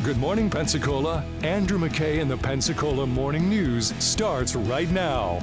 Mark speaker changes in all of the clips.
Speaker 1: Good morning, Pensacola. Andrew McKay and the Pensacola Morning News starts right now.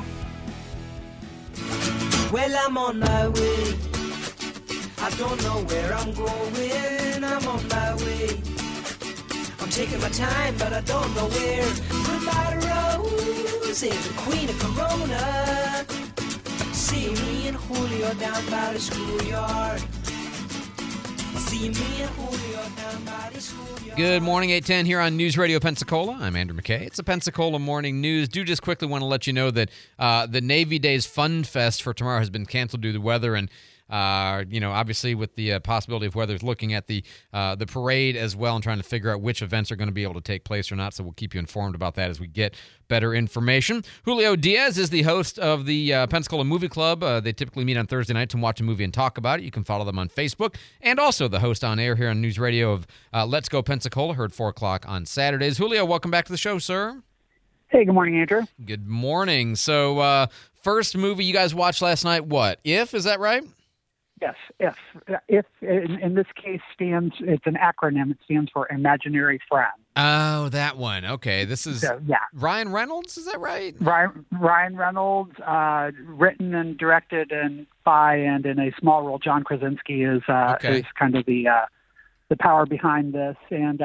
Speaker 2: Well, I'm on my way. I don't know where I'm going. I'm on my way. I'm taking my time, but I don't know where. Goodbye to Rose, the queen of Corona. See me and Julio down by the schoolyard. See me and Julio down by the schoolyard.
Speaker 3: Good morning, 810 here on News Radio Pensacola. I'm Andrew McKay. It's the Pensacola Morning News. Do just quickly want to let you know that the Navy Days Fun Fest for tomorrow has been canceled due to weather, and obviously with the possibility of weather, looking at the parade as well and trying to figure out which events are going to be able to take place or not. So we'll keep you informed about that as we get better information. Julio Diaz is the host of the Pensacola Movie Club. They typically meet on Thursday night to watch a movie and talk about it. You can follow them on Facebook, and also the host on air here on News Radio of Let's Go Pensacola, heard 4 o'clock on Saturdays. Julio, welcome back to the show, sir.
Speaker 4: Hey, good morning, Andrew.
Speaker 3: Good morning. So first movie you guys watched last night, what? If, is that right?
Speaker 4: Yes, if in this case it's an acronym. It stands for Imaginary Friend.
Speaker 3: Oh, that one. Okay, this is
Speaker 4: yeah.
Speaker 3: Ryan Reynolds, is that right?
Speaker 4: Ryan Reynolds, written and directed by and in a small role, John Krasinski is kind of the power behind this. And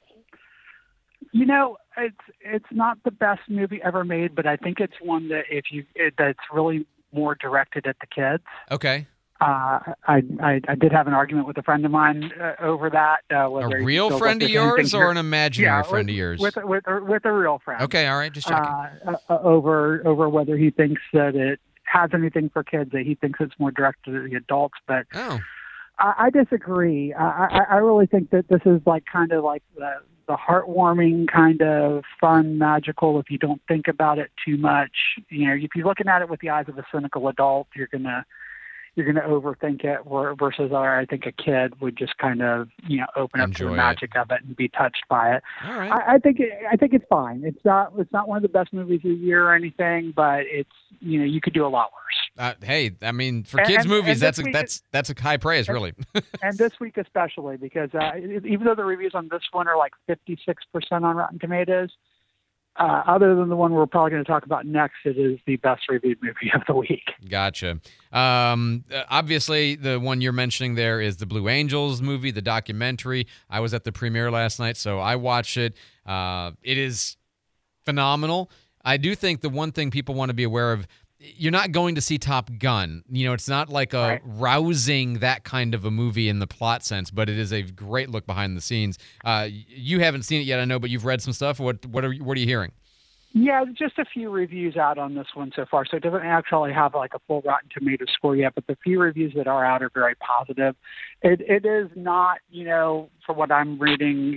Speaker 4: it's not the best movie ever made, but I think it's one that that's really more directed at the kids.
Speaker 3: Okay.
Speaker 4: I did have an argument with a friend of mine over that.
Speaker 3: A real friend of yours or an imaginary friend of yours?
Speaker 4: With a real friend.
Speaker 3: Okay, all right, just checking.
Speaker 4: Over whether he thinks that it has anything for kids, that he thinks it's more directed at the adults. But I disagree. I really think that this is kind of like the heartwarming kind of fun, magical. If you don't think about it too much, if you're looking at it with the eyes of a cynical adult, you're gonna overthink it, versus I think a kid would just kind of open up to the magic of it and be touched by it.
Speaker 3: All right.
Speaker 4: I think it's fine. It's not one of the best movies of the year or anything, but it's you could do a lot worse.
Speaker 3: Hey, I mean, for kids' movies, that's a high praise, really.
Speaker 4: And this week especially, because even though the reviews on this one are like 56% on Rotten Tomatoes, other than the one we're probably going to talk about next, it is the best reviewed movie of the week.
Speaker 3: Gotcha. Obviously, the one you're mentioning there is the Blue Angels movie, the documentary. I was at the premiere last night, so I watched it. It is phenomenal. I do think the one thing people want to be aware of, you're not going to see Top Gun. It's not like a rousing, that kind of a movie in the plot sense, but it is a great look behind the scenes. You haven't seen it yet, I know, but you've read some stuff. What are you hearing?
Speaker 4: Yeah, just a few reviews out on this one so far, so it doesn't actually have like a full Rotten Tomatoes score yet, but the few reviews that are out are very positive. It is not, for what I'm reading,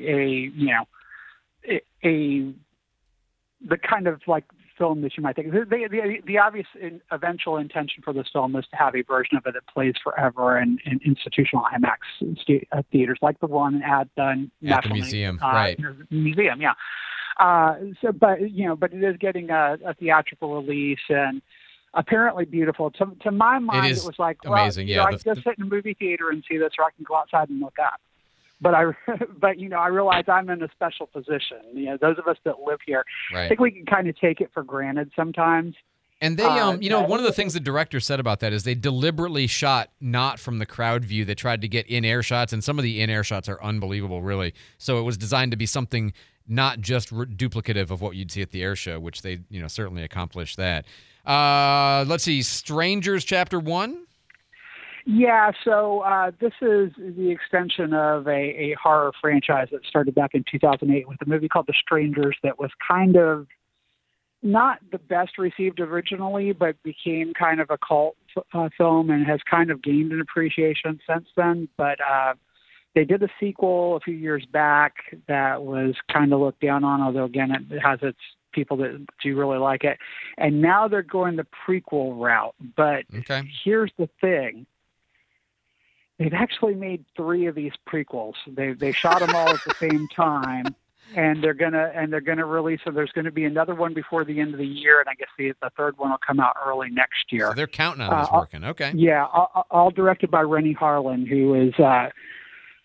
Speaker 4: the kind of like film that you might think. The obvious eventual intention for this film is to have a version of it that plays forever in institutional IMAX theaters, like the one at the National
Speaker 3: Museum, right?
Speaker 4: Museum, yeah. But it is getting a theatrical release, and apparently beautiful. To my mind, it was like
Speaker 3: amazing.
Speaker 4: I can just sit in a movie theater and see this, or I can go outside and look up. But I realize I'm in a special position. Those of us that live here, I think we can kind of take it for granted sometimes.
Speaker 3: And they, one of the things the director said about that is they deliberately shot not from the crowd view. They tried to get in-air shots, and some of the in-air shots are unbelievable, really. So it was designed to be something not just duplicative of what you'd see at the air show, which they, certainly accomplished that. Let's see, Strangers Chapter 1?
Speaker 4: Yeah, so this is the extension of a horror franchise that started back in 2008 with a movie called The Strangers that was kind of not the best received originally, but became kind of a cult film and has kind of gained an appreciation since then. But they did a sequel a few years back that was kind of looked down on, although, again, it has its people that do really like it. And now they're going the prequel route. But Here's the thing. They've actually made 3 of these prequels. They shot them all at the same time, and they're gonna release. So there's going to be another one before the end of the year, and I guess the third one will come out early next year.
Speaker 3: So they're counting on this working. Okay.
Speaker 4: Yeah, all directed by Rennie Harlin, who is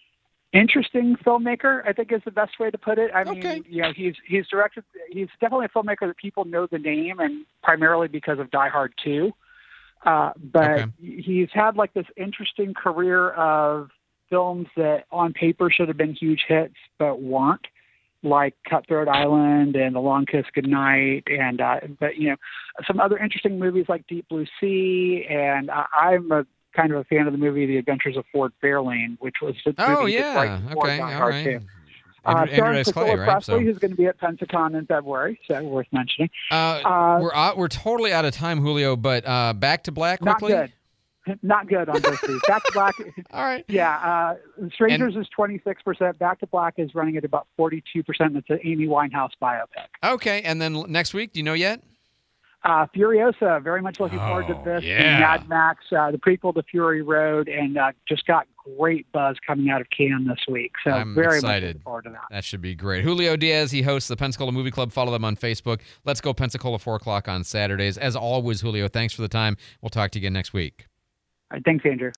Speaker 4: interesting filmmaker, I think is the best way to put it. I
Speaker 3: Okay.
Speaker 4: mean, he's directed. He's definitely a filmmaker that people know the name, and primarily because of Die Hard 2. But he's had like this interesting career of films that on paper should have been huge hits, but weren't, like Cutthroat Island and The Long Kiss Goodnight, and but some other interesting movies like Deep Blue Sea, and I'm a kind of a fan of the movie The Adventures of Ford Fairlane, which was right before Die Hard 2. Starring Priscilla Presley, who's going to be at Pensacon in February, so worth mentioning.
Speaker 3: We're totally out of time, Julio, but Back to Black quickly?
Speaker 4: Not good on both these. Back to Black.
Speaker 3: All right.
Speaker 4: Yeah. Strangers is 26%. Back to Black is running at about 42%. It's an Amy Winehouse biopic.
Speaker 3: Okay. And then next week, do you know yet?
Speaker 4: Furiosa. Very much looking forward to this.
Speaker 3: Yeah.
Speaker 4: Mad Max, the prequel to Fury Road, and just got great buzz coming out of Cannes this week. So
Speaker 3: I'm
Speaker 4: very
Speaker 3: excited.
Speaker 4: much looking forward to that.
Speaker 3: That should be great. Julio Diaz, he hosts the Pensacola Movie Club. Follow them on Facebook. Let's Go Pensacola, 4 o'clock on Saturdays. As always, Julio, thanks for the time. We'll talk to you again next week.
Speaker 4: All right, thanks, Andrew.